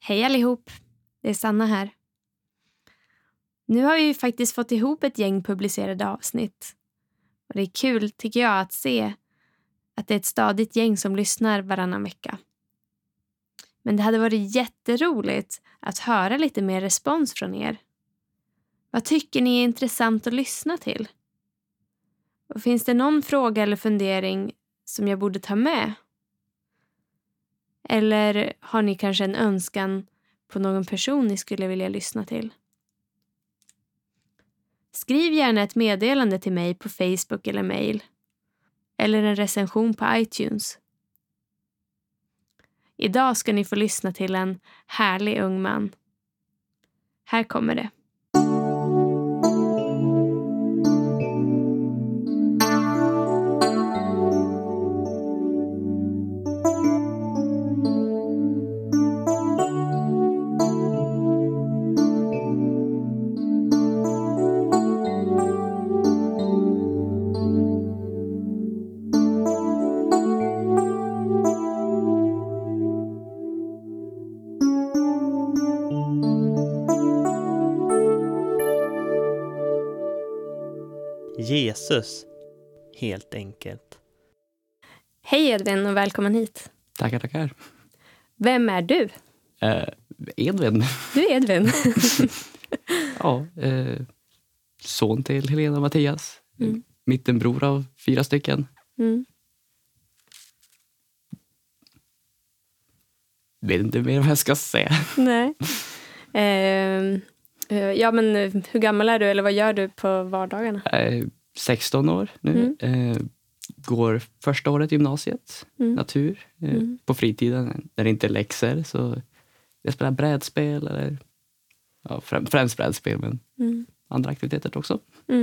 Hej allihop, det är Sanna här. Nu har vi ju faktiskt fått ihop ett gäng publicerade avsnitt. Och det är kul tycker jag att se att det är ett stadigt gäng som lyssnar varannan vecka. Men det hade varit jätteroligt att höra lite mer respons från er. Vad tycker ni är intressant att lyssna till? Och finns det någon fråga eller fundering som jag borde ta med? Eller har ni kanske en önskan på någon person ni skulle vilja lyssna till? Skriv gärna ett meddelande till mig på Facebook eller mail. Eller en recension på iTunes. Idag ska ni få lyssna till en härlig ung man. Här kommer det. Jesus, helt enkelt. Hej Edvin och välkommen hit. Tackar. Vem är du? Edvin. Du är Edvin. Ja, son till Helena och Mattias. Mittenbror av 4 stycken. Vet inte mer vad jag ska säga. Nej. Ja, men hur gammal är du eller vad gör du på vardagarna? 16 år nu. Går första året i gymnasiet. Natur. På fritiden när det inte är läxor så jag spelar brädspel eller främst brädspel men andra aktiviteter också.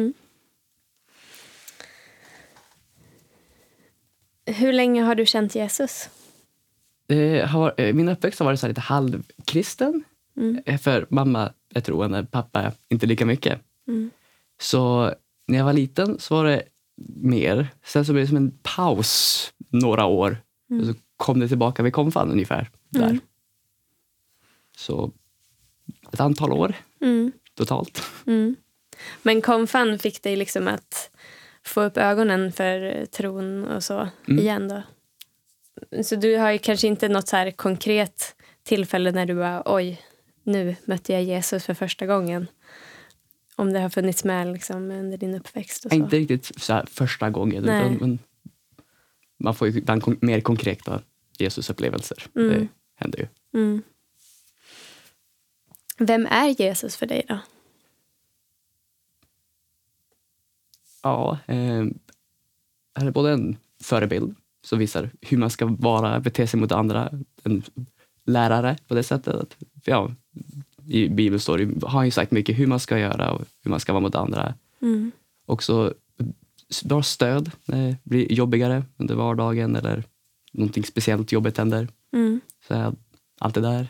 Hur länge har du känt Jesus? Min uppväxt har varit så här lite halvkristen. För mamma är troende, pappa inte lika mycket. Så när jag var liten så var det mer. Sen så blev det som en paus några år. Och så kom det tillbaka vid konfan ungefär där. Så ett antal år totalt. Men konfan fick dig liksom att få upp ögonen för tron och så igen då? Så du har ju kanske inte något så här konkret tillfälle när du bara, oj, nu mötte jag Jesus för första gången. Om det har funnits med liksom under din uppväxt och så. Inte riktigt så här första gången. Men man får ju ibland mer konkreta Jesus-upplevelser. Det händer ju. Vem är Jesus för dig då? Ja, han är både en förebild som visar hur man ska bete sig mot andra. En lärare på det sättet. Att, i Bibeln står det, har ju sagt mycket hur man ska göra och hur man ska vara mot andra. Också bra stöd när det blir jobbigare under vardagen eller någonting speciellt jobbigt händer. Så allt det där.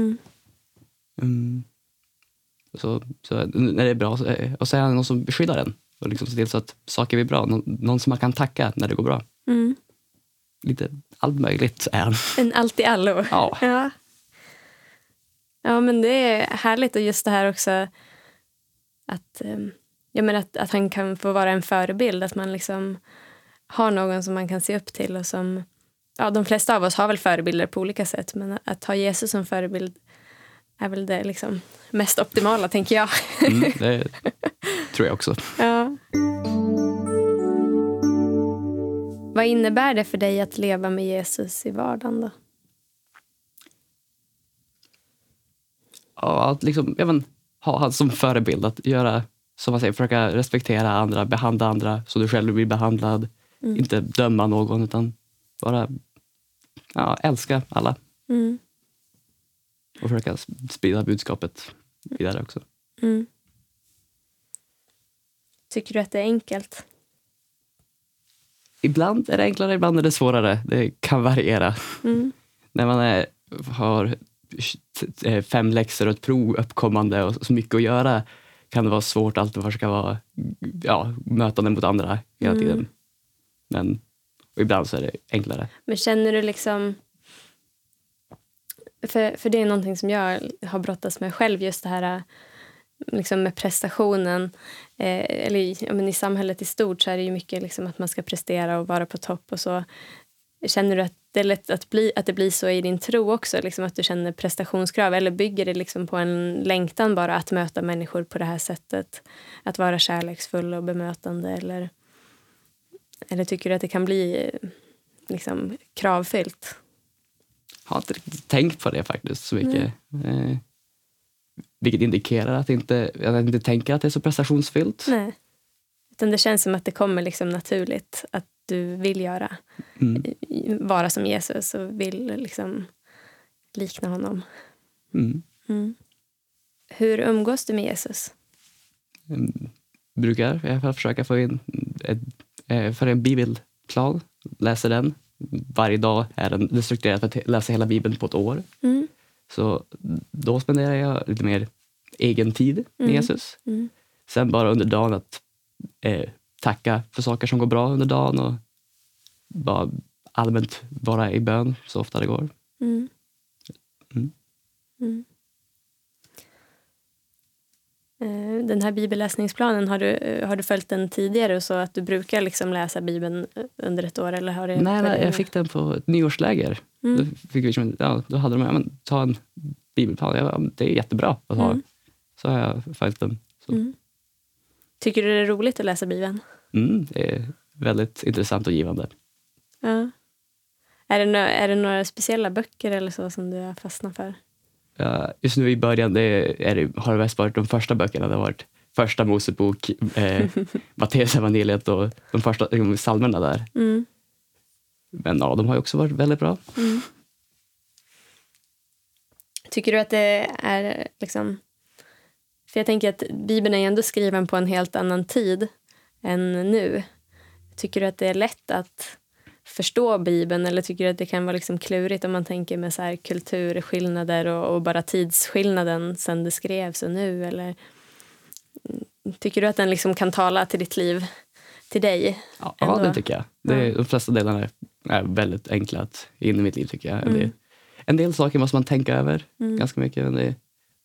Så när det är bra och så är han någon som beskyddar en och liksom ser till så att saker blir bra. Någon som man kan tacka när det går bra. Lite allt möjligt är han. En allt i allo. Ja. Ja, men det är härligt och just det här också att han kan få vara en förebild. Att man liksom har någon som man kan se upp till och som, de flesta av oss har väl förebilder på olika sätt. Men att ha Jesus som förebild är väl det liksom mest optimala, tänker jag. Det tror jag också. Ja. Vad innebär det för dig att leva med Jesus i vardagen då? Ja, att liksom, ha han som förebild. Att göra, som man säger, försöka respektera andra, behandla andra så du själv blir behandlad. Inte döma någon, utan bara älska alla. Och försöka sprida budskapet vidare också. Tycker du att det är enkelt? Ibland är det enklare, ibland är det svårare. Det kan variera. När man har 5 läxor och ett prov uppkommande och så mycket att göra kan det vara svårt alltid att försöka mötande mot andra hela tiden. Men ibland så är det enklare. Men känner du liksom För det är någonting som jag har brottats med själv, just det här liksom med prestationen. Eller i samhället i stort så är det ju mycket liksom att man ska prestera och vara på topp och så. Känner du att det är lätt att det blir så i din tro också? Liksom att du känner prestationskrav? Eller bygger det liksom på en längtan bara att möta människor på det här sättet? Att vara kärleksfull och bemötande? Eller tycker du att det kan bli liksom kravfyllt? Jag har inte riktigt tänkt på det faktiskt så mycket. Vilket indikerar att jag inte tänker att det är så prestationsfyllt. Nej. Utan det känns som att det kommer liksom naturligt att du vill vara som Jesus och vill liksom likna honom. Mm. Hur umgås du med Jesus? Brukar i alla fall försöka få in för en bibelplan, läser den. Varje dag är den strukturerad för att läsa hela Bibeln på ett år. Så då spenderar jag lite mer egen tid med Jesus. Sen bara under dagen att tacka för saker som går bra under dagen och bara allmänt vara i bön så ofta det går. Den här bibelläsningsplanen, har du följt den tidigare och så att du brukar liksom läsa Bibeln under ett år? Eller har det Nej, jag fick den på ett nyårsläger. Då hade de ta en bibelplan. Det är jättebra att ha. Så har jag följt den. Tycker du det är roligt att läsa Bibeln? Det är väldigt intressant och givande. Ja. Är det några speciella böcker eller så som du har fastnat för? Just nu i början har det mest varit de första böckerna. Det har varit första Mosebok, Matteus evangeliet och de första psalmerna där. Men de har ju också varit väldigt bra. Tycker du att det är liksom... För jag tänker att Bibeln är ändå skriven på en helt annan tid än nu. Tycker du att det är lätt att förstå Bibeln, eller tycker du att det kan vara liksom klurigt om man tänker med så här kulturskillnader och bara tidsskillnaden sen det skrevs och nu? Eller tycker du att den liksom kan tala till ditt liv, till dig? Ja, det tycker jag. De flesta delarna är väldigt enkla att in i mitt liv, tycker jag. En del saker måste man tänka över ganska mycket. Men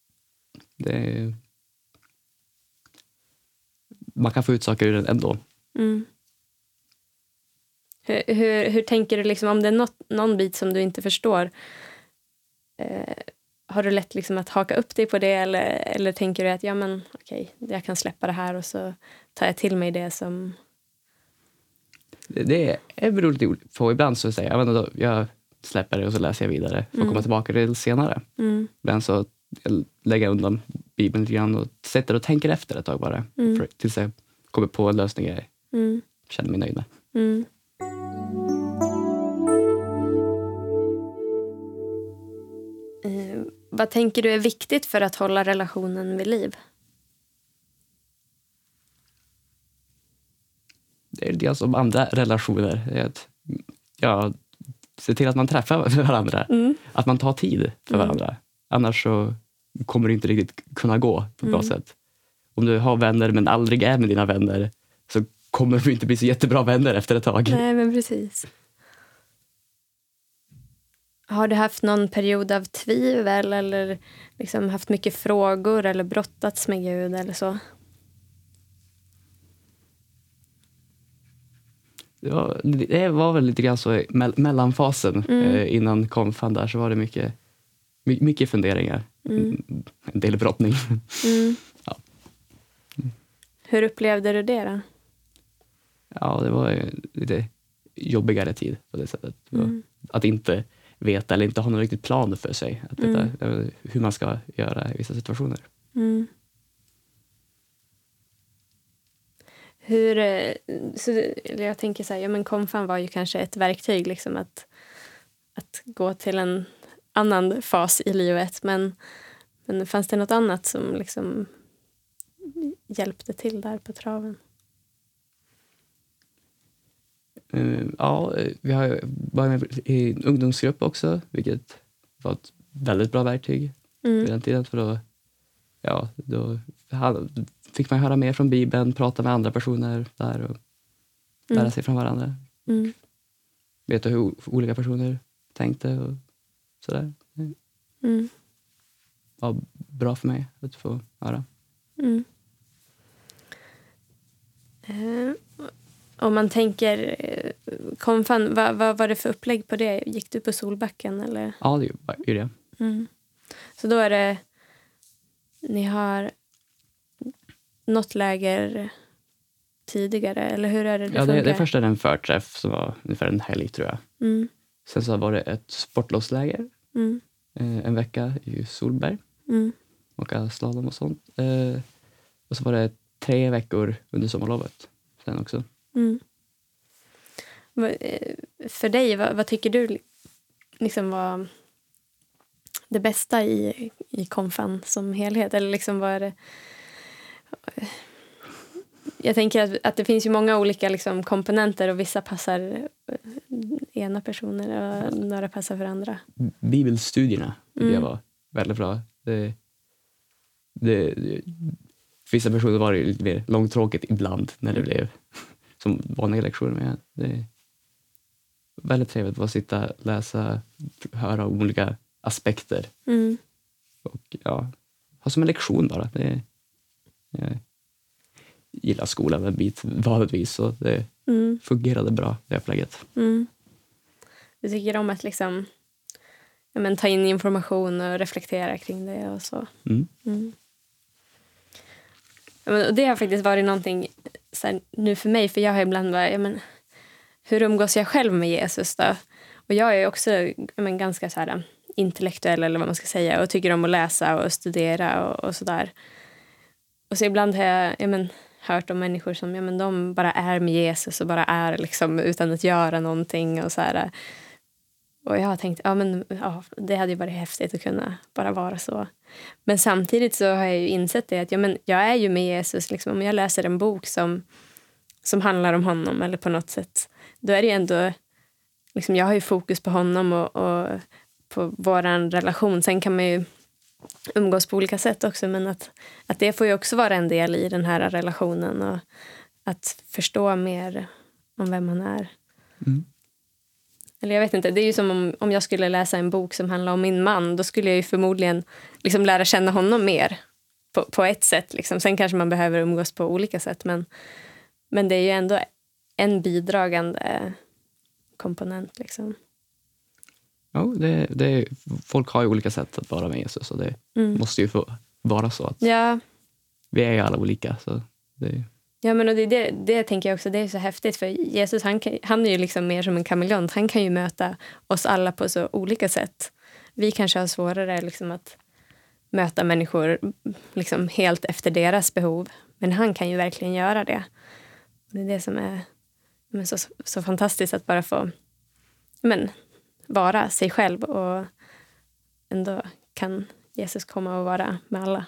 man kan få ut saker ur den ändå. Hur tänker du liksom, om det är någon bit som du inte förstår, har du lätt liksom att haka upp dig på det, eller tänker du att okej, jag kan släppa det här och så tar jag till mig det som... Det är beroende på. Ibland så säger jag släpper det och så läser jag vidare och kommer tillbaka till det senare. Men så jag lägger undan Bibeln lite grann och sätter och tänker efter ett tag bara. Tills jag kommer på en lösning jag känner mig nöjd med. Vad tänker du är viktigt för att hålla relationen vid liv? Det är det som andra relationer. Det är att se till att man träffar varandra. Att man tar tid för varandra. Annars så kommer det inte riktigt kunna gå på ett bra sätt. Om du har vänner men aldrig är med dina vänner, så kommer du inte bli så jättebra vänner efter ett tag. Nej, men precis. Har du haft någon period av tvivel eller liksom haft mycket frågor eller brottats med Gud eller så? Det var väl lite grann så i mellanfasen innan konfan där, så var det mycket funderingar. En del brottning. Ja. Hur upplevde du det då? Ja, det var lite jobbigare tid på det sättet. Att inte veta eller inte ha någon riktigt plan för sig. Att veta hur man ska göra i vissa situationer. Jag tänker så här, konfan var ju kanske ett verktyg liksom att gå till en annan fas i livet, men fanns det något annat som liksom hjälpte till där på traven? Vi har varit med i en ungdomsgrupp också, vilket var ett väldigt bra verktyg vid den tiden, för då fick man höra mer från Bibeln, prata med andra personer där och lära sig från varandra. Veta hur olika personer tänkte och sådär. var bra för mig att få höra. Om man tänker konfan, vad var det för upplägg på det? Gick du på Solbacken eller? Ja, det gjorde jag. Så då är det, ni har något läger tidigare, eller hur är det Ja, funkar? det första är en förträff som var ungefär en helg, tror jag. Sen så var det ett sportlovsläger. En vecka i Solberg. Åka slalom och sånt. Och så var det 3 veckor under sommarlovet sen också. För dig, vad tycker du liksom var det bästa i konfan som helhet? Eller liksom vad är det? Jag tänker att det finns ju många olika liksom komponenter och vissa passar ena personer och några passar för andra. Bibelstudierna det var väldigt bra. Vissa personer var det lite mer långtråkigt ibland när det blev som vanliga lektioner. Men det är väldigt trevligt att sitta, läsa, höra om olika aspekter. Och ja, ha som en lektion bara. Jag gillar skolan en bit vanligtvis, så det fungerade bra, det upplägget. Du tycker om att liksom, ta in information och reflektera kring det och så. Och det har faktiskt varit någonting så här, nu för mig, för jag har ibland bara, hur umgås jag själv med Jesus då? Och jag är också ganska så här intellektuell, eller vad man ska säga, och tycker om att läsa och studera och sådär. Och så ibland har jag hört om människor som de bara är med Jesus och bara är liksom utan att göra någonting och så här. Och jag har tänkt, det hade ju varit häftigt att kunna bara vara så. Men samtidigt så har jag ju insett det att jag är ju med Jesus. Liksom, om jag läser en bok som handlar om honom eller på något sätt, då är det ju ändå, liksom, jag har ju fokus på honom och på våran relation. Sen kan man ju umgås på olika sätt också, men att det får ju också vara en del i den här relationen och att förstå mer om vem man är. Eller jag vet inte, det är ju som om jag skulle läsa en bok som handlar om min man, då skulle jag ju förmodligen liksom lära känna honom mer på ett sätt. Liksom. Sen kanske man behöver umgås på olika sätt, men det är ju ändå en bidragande komponent. Liksom. Ja, folk har ju olika sätt att vara med Jesus, och det måste ju få vara så att vi är ju alla olika. Så det... Ja, men och det tänker jag också, det är så häftigt, för Jesus han är ju liksom mer som en kameleont. Han kan ju möta oss alla på så olika sätt. Vi kanske har svårare liksom att möta människor liksom helt efter deras behov, men han kan ju verkligen göra det. Det är det som är så fantastiskt, att bara få vara sig själv, och ändå kan Jesus komma och vara med alla.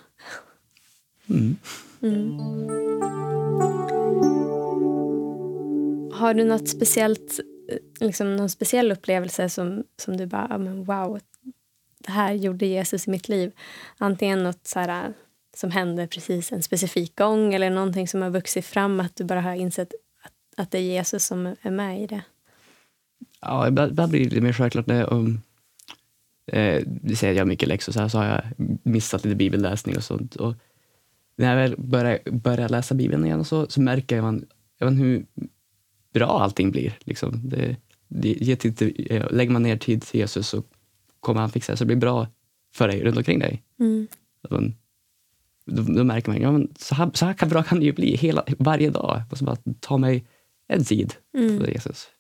Har du något speciellt, liksom någon speciell upplevelse som du bara, wow, det här gjorde Jesus i mitt liv? Antingen något så här, som hände precis en specifik gång, eller någonting som har vuxit fram, att du bara har insett att det är Jesus som är med i det. Ja, ibland blir det mer självklart när det säger jag mycket läxor, så har jag missat lite bibelläsning och sånt. Och när jag väl börjar läsa Bibeln igen, så märker man hur bra allting blir. Liksom. Lägger man ner tid till Jesus, så kommer han fixa det, så det blir bra för dig runt omkring dig. Då märker man, så här bra kan det ju bli varje dag. Och så bara ta mig en tid för Jesus.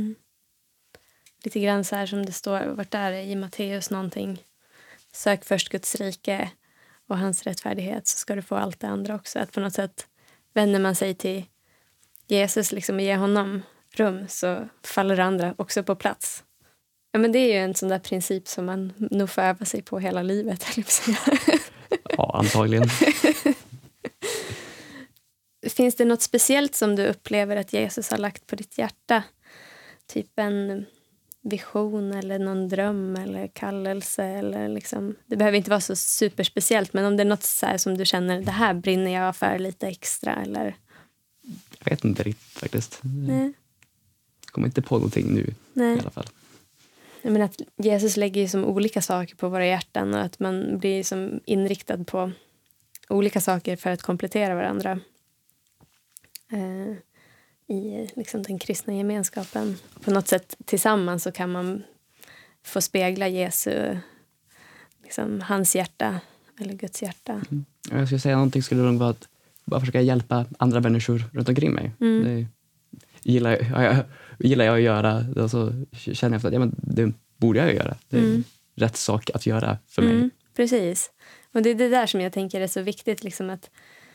Lite grann så här som det står, vart är det i Matteus någonting? Sök först Guds rike och hans rättfärdighet, så ska du få allt det andra också. Att på något sätt vänder man sig till Jesus liksom, och ger honom rum, så faller det andra också på plats. Ja, men det är ju en sån där princip som man nog får öva sig på hela livet. Ja, antagligen. Finns det något speciellt som du upplever att Jesus har lagt på ditt hjärta? Typ en vision eller någon dröm eller kallelse, eller liksom, det behöver inte vara så superspeciellt, men om det är något så här som du känner, det här brinner jag för lite extra, eller? Jag vet inte riktigt faktiskt. Nej. Jag kommer inte på någonting nu. Nej. I alla fall. jag menar att Jesus lägger ju som olika saker på våra hjärtan och att man blir som inriktad på olika saker för att komplettera varandra i liksom den kristna gemenskapen. På något sätt tillsammans så kan man få spegla Jesu, liksom, hans hjärta eller Guds hjärta. Jag skulle säga någonting skulle nog vara att bara försöka hjälpa andra människor runt omkring mig. Det gillar jag att göra. Och så känner jag att det borde jag göra. Det är rätt sak att göra för mig. Precis. Och det är det där som jag tänker är så viktigt. Liksom att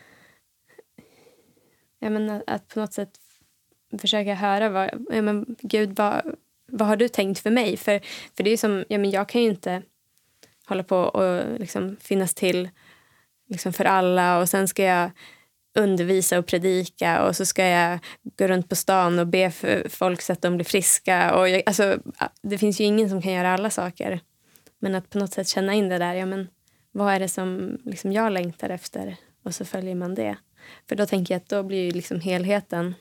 på något sätt försöka höra Gud, vad har du tänkt för mig? För det är ju som, jag kan ju inte hålla på och liksom finnas till liksom för alla och sen ska jag undervisa och predika och så ska jag gå runt på stan och be för folk så att de blir friska. Och det finns ju ingen som kan göra alla saker. Men att på något sätt känna in det där, vad är det som liksom jag längtar efter? Och så följer man det. För då tänker jag att då blir ju liksom helheten,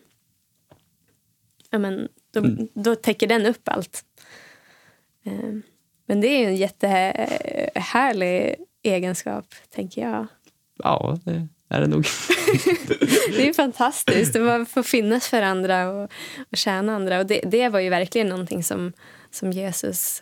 då täcker den upp allt. Men det är ju en jättehärlig egenskap, tänker jag. Ja, det är det nog. Det är ju fantastiskt. Man får finnas för andra och tjäna andra. Och det var ju verkligen någonting som Jesus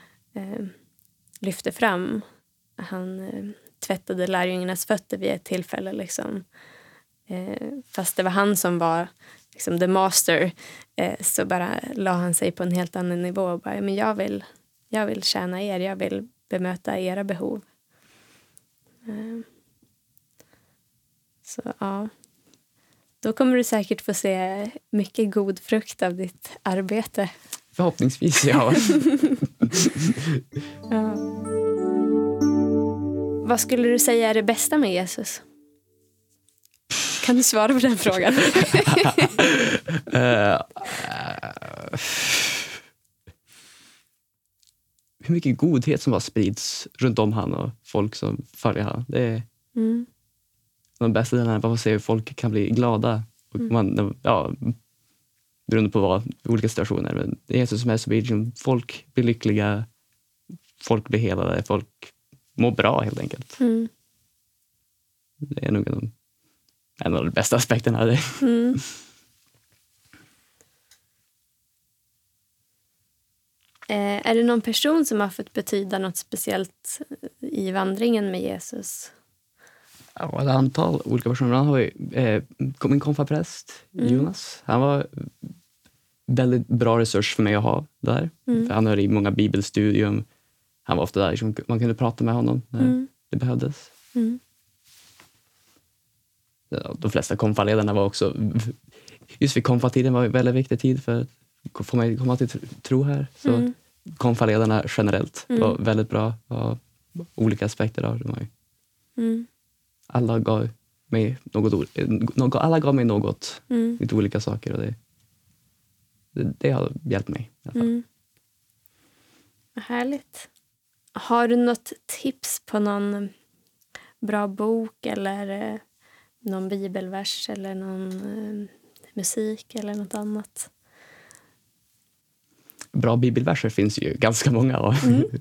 lyfte fram. Han tvättade lärjungarnas fötter vid ett tillfälle. Liksom. Fast det var han som var liksom the master, så bara la han sig på en helt annan nivå och bara, men jag vill tjäna er, jag vill bemöta era behov. Så ja, då kommer du säkert få se mycket god frukt av ditt arbete. Förhoppningsvis, ja. Ja. Vad skulle du säga är det bästa med Jesus? Kan du svara på den frågan? Hur mycket godhet som bara sprids runt om han och folk som följer han. Det är de bästa delarna. Bara att se hur folk kan bli glada. Och beroende på olika situationer. Men det är Jesus som är så blir folk blir lyckliga. Folk blir helade. Folk mår bra helt enkelt. Det är nog en av de bästa aspekterna av det. Är det någon person som har fått betyda något speciellt i vandringen med Jesus? Ja, ett antal olika personer. Han har ju min konfapräst, Jonas. Han var väldigt bra resurs för mig att ha där. För han höll i många bibelstudium. Han var ofta där. Man kunde prata med honom när det behövdes. De flesta konfaledarna var också... Just vid konfatiden var en väldigt viktig tid för att få mig komma till tro här. Så konfaledarna generellt var väldigt bra. Och olika aspekter av det. Alla gav mig något. Lite olika saker. Och det har hjälpt mig i alla fall. Härligt. Har du något tips på någon bra bok eller någon bibelvers eller någon musik eller något annat? Bra bibelverser finns ju ganska många av.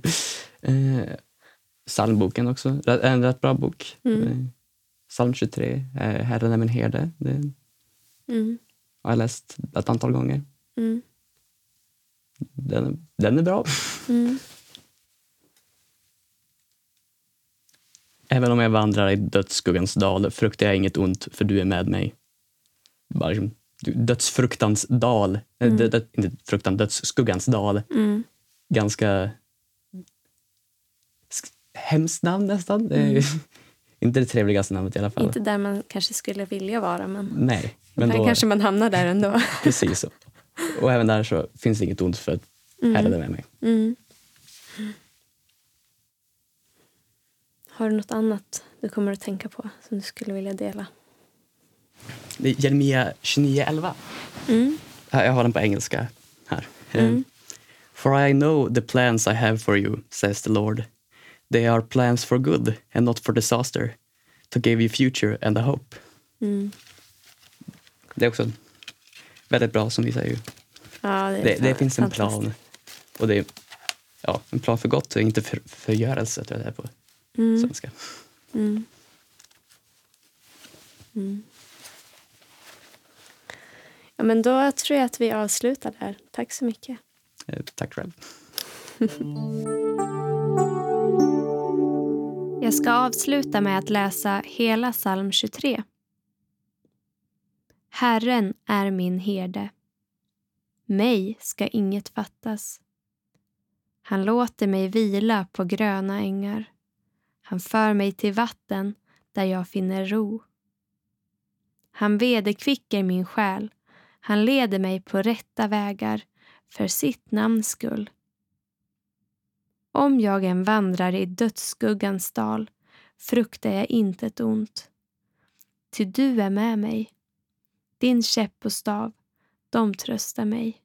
Psalmboken också. En rätt bra bok. Psalm 23. Herren är min herde. Har jag läst ett antal gånger. Den är bra. Även om jag vandrar i dödsskuggans dal fruktar jag inget ont, för du är med mig. Bara liksom, dödsfruktans dal. Inte fruktan, dödsskuggans dal. Ganska hemskt namn nästan. Det är inte det trevligaste namnet i alla fall. Inte där man kanske skulle vilja vara, men nej, men då kanske man hamnar där ändå. Precis så. Och även där så finns det inget ont, för att Herren är med mig. Har du något annat du kommer att tänka på som du skulle vilja dela? Det är Jeremia 29:11. Jag har den på engelska här. For I know the plans I have for you, says the Lord. They are plans for good and not for disaster, to give you future and a hope. Det är också väldigt bra, som vi säger. Ja, det finns en plan. Och det en plan för gott och inte förgörelse, tror jag det är på svenska. Mm. Mm. Ja, men då tror jag att vi avslutar där. Tack så mycket. Tack själv. Jag ska avsluta med att läsa hela psalm 23. Herren är min herde. Mig ska inget fattas. Han låter mig vila på gröna ängar. Han för mig till vatten där jag finner ro. Han vederkvicker min själ. Han leder mig på rätta vägar för sitt namns skull. Om jag än vandrar i dödsskuggans dal fruktar jag intet ont. Ty du är med mig. Din käpp och stav, de tröstar mig.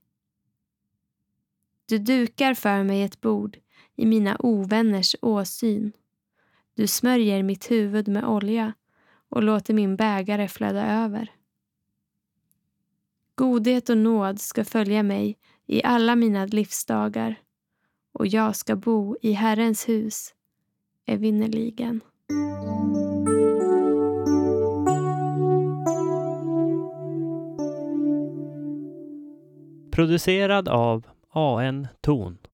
Du dukar för mig ett bord i mina ovänners åsyn. Du smörjer mitt huvud med olja och låter min bägare flöda över. Godhet och nåd ska följa mig i alla mina livsdagar och jag ska bo i Herrens hus evinnerligen. Producerad av AN Ton.